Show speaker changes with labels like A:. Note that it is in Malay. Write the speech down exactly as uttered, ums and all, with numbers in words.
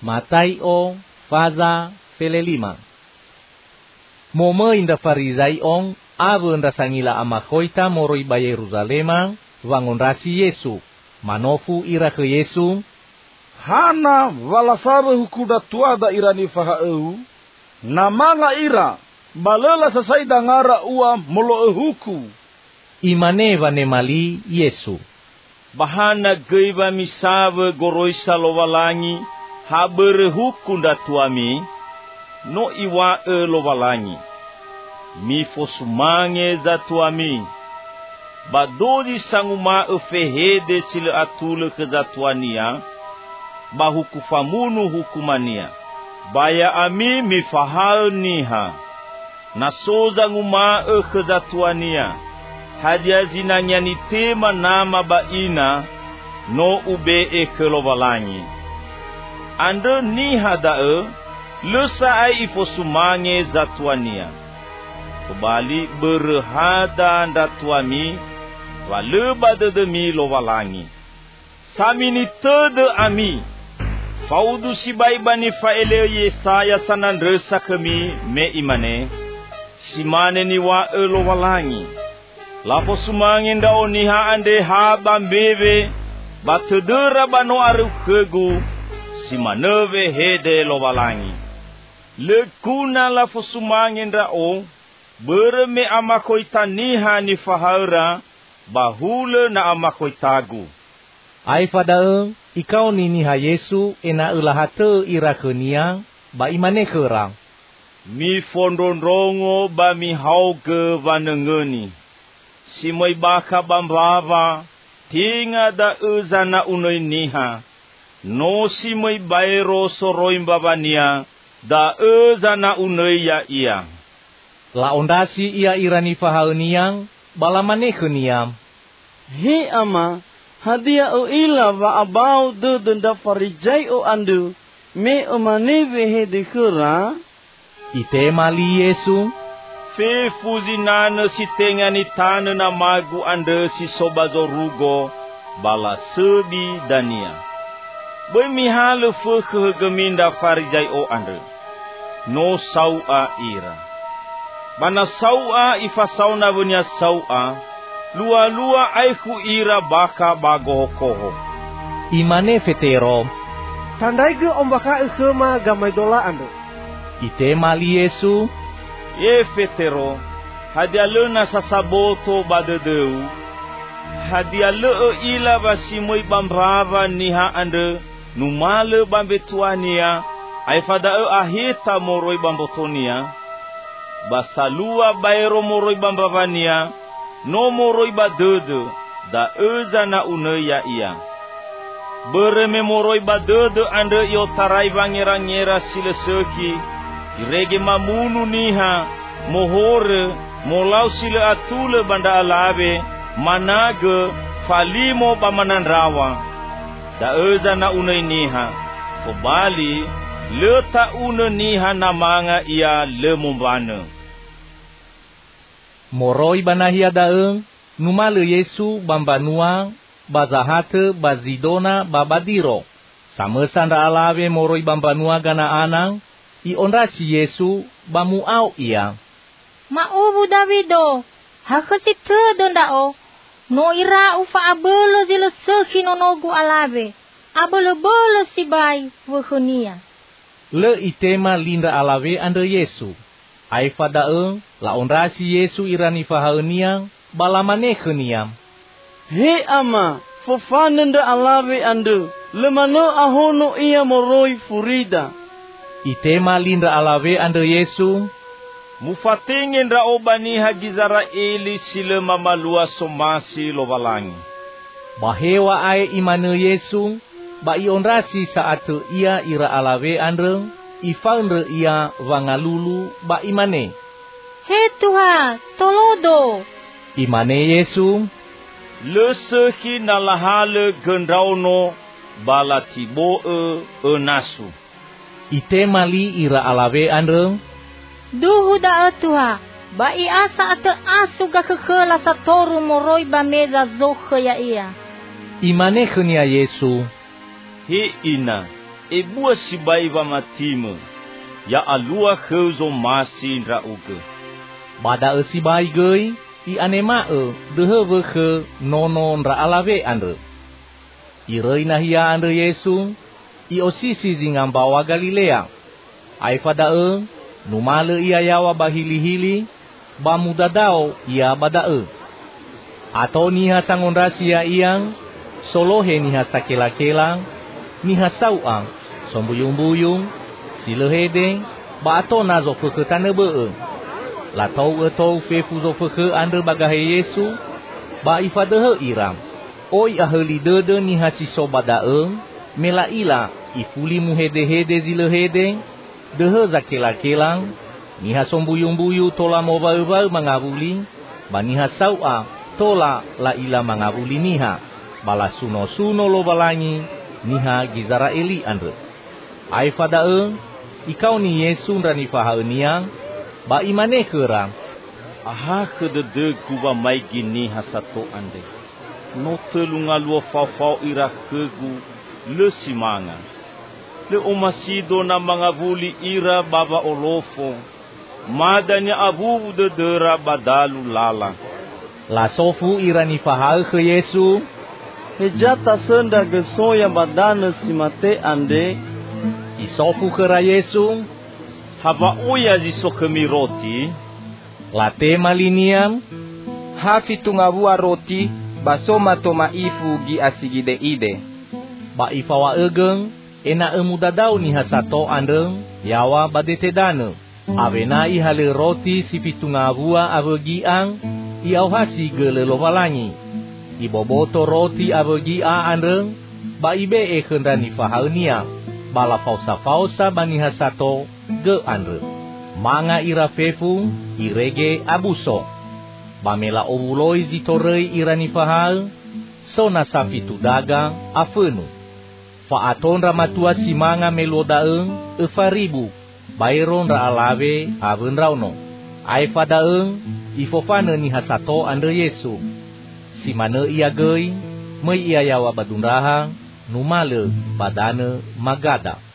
A: Matai o faza pelelima. Momo inda farizai ong ave nda sangila amakoita moroi ba Yerusalema wangon rasi Yesu. Manofu ira ke Yesu.
B: Hana valasabe hukuda tuada irani faha eu. Namanga ira balela sasai dangara ua molo huku.
A: Imane vane mali Yesu.
C: Bahana geiva misave goroisa lovalangi habere huku nda tuami. No iwa e lovalangi. Mi fosumange za tuami. Badodi sanguma e fehede sile atule ke za tuania. Bahuku famunu hukumania. Baya ami mi fahal niha. Nasoza nguma e ke za tuania. Hadia zinanya ni tema nama baina. No ube e ke lovalangi. Ande niha da e. Lusa ai ifosumange za tuania. Kembali berhada nda tuami. Waleba de demi lovalangi. Sami ni tede ami. Faudu si baibani faele Yesaya sanandresa kami me imane. Simane ni wa e lovalangi. Lapo sumangi nda oniha ande haba mbebe. Batedera bano aru kegu. Simaneve hede lovalangi. Lekuna la fosumangendra o bereme amakoitaniha ni fahara bahule na amakoitagu.
A: Ai fadaeng ikau ni niha Yesu ena ulahate irakenia ba imane kerang.
C: Mi fondondrongo ba mi hauge vanengeni. Simoi baka bambava tinga da uzana unoi niha. No simoi bairo soroimba bania. Da ezana uneya ia.
A: La ondasi ia irani fahauniang balamane keniam.
D: He ama hadia o ila va abau de denda farijai o andu me o maneve he de kura.
A: Ite mali Yesu.
C: Fe fuzinana si tengani tane na magu ande si sobazorugo bala sebi dania. Boy mihale fe kegeminda farijai o ande. No saua ira. Bana saua ifasauna bunya saua. Lua-lua aiku ira baka bagokoho.
A: Imane fetero.
E: Tandai ke ombaka ikema gamai dola ando.
A: Ite mali Yesu.
C: Ye fetero. Hadia lena sasaboto badedeu. Hadia leo ila basimoi bambrava niha ande. Numale bambetuania. Aifada e ahita moroi bambotonia. Basalua baero moroi bambavania. No moroi badede. Da eza na uneya ia. Bereme moroi badede ande iyo tarai vangera-ngera sile seki. Irege mamunu niha. Mohore. Molau sile atule banda alabe. Manage. Falimo bamanandrawa. Da eza na unei niha. Kobali. Leta una niha namanga ia lemumbana.
A: Moroi banahia daeng. Numale Yesu bambanua. Bazahate bazidona babadiro. Samesanda alawe moroi bambanua gana anang. I onrasi Yesu bamuau ia.
F: Maubu Davido. Hakasi tedenda o. No ira ufa abele zile seki nonogu alawe. Abele bele sibai wuhunia.
A: Le itema linda alawe ande Yesu. Ai fadaeng la onrasi Yesu irani fahauniang balamane keniam.
D: He ama fofanenda alawe ande lemano ahono ia moroi furida.
A: Itema linda alawe ande Yesu.
C: Mufatingendra obani hagizara eli sile mamalua somasi lovalangi.
A: Bahewa ai imane Yesu. Ba ionrasi saat ia ira alawe andre, ifaunre ia wangalulu ba imane.
F: He Tuhan, tolodo.
A: Imane Yesu.
C: Lesehi nalahale gendrauno balatibo e enasu.
A: Ite mali ira alawe andre.
F: Duhu da Tuhan, ba iasa ate asu ga kekela satoru moroi ba meza zohe ya ia.
A: Imane kenia Yesu.
C: He ina, e bua si bai va matime. Ya alua kheuzo masi ndra uke.
A: Bada e si bai gei, i anema e dehe veke nono ndra alave andre. I rei nahia andre Yesu, i osisi zingambawa Galilea. Ai fada e, numale ia yawa bahili-hili, ba mudadao ia bada e. Atau niha sangondrasia iang, solohe niha sakela-kelang, niha sauang, sombuyung-buyung, silehedeng, ba ato nazo feke tanebe e. Latau etou fefu zo feke andre bagahe Yesu, ba ifadehe iram. Oi aheli dede niha siso bada e, mela ila ifuli muhede-hede zilehedeng, dehe zakela-kelang, niha sombuyung-buyu tola moba-eba mangabuli, ba niha sauang, tola la ila mangabuli niha, bala suno-suno lo balangi, niha gizara eli andre. Ai fada e, ikau ni Yesu rani faha niang, ba imane kerang.
C: Aha kedede kuba mai gini hasato ande. No telunga lua fau-fau ira kegu le simanga. Le omasido na mangabuli ira baba olofo. Madanya abu de dera badalu lala.
A: La sofu ira ni faha ke Yesu.
D: Hejata senda geso yang badana simate ande.
A: Isofu kera Yesu.
C: Haba oya ziso kemi roti.
A: Late maliniam.
G: Hafi tungabua roti. Basoma toma ifu gi asigide ide.
A: Ba ifawa egeng. Ena emudadau ni hasato andeng. Yawa badete dane. Avena ihale roti si pitungabua avegiang. Iauhasi gele lovalangi. Iboboto roti avegi a andeng. Ba ibe e kendani fahaunia. Bala fausa-fausa bani hasato ge andre. Manga ira fefu irege abuso. Bamela obuloi zitorei irani fahal. Sona safitu dagang afenu. Faaton ramatua si manga melodaeng efaribu. Bayron ra alave aven rauno. Ai fadaeng ifofane ni hasato andre Yesu. Si mane ia gei, mai ia yawa badunrahang, numale badane magada.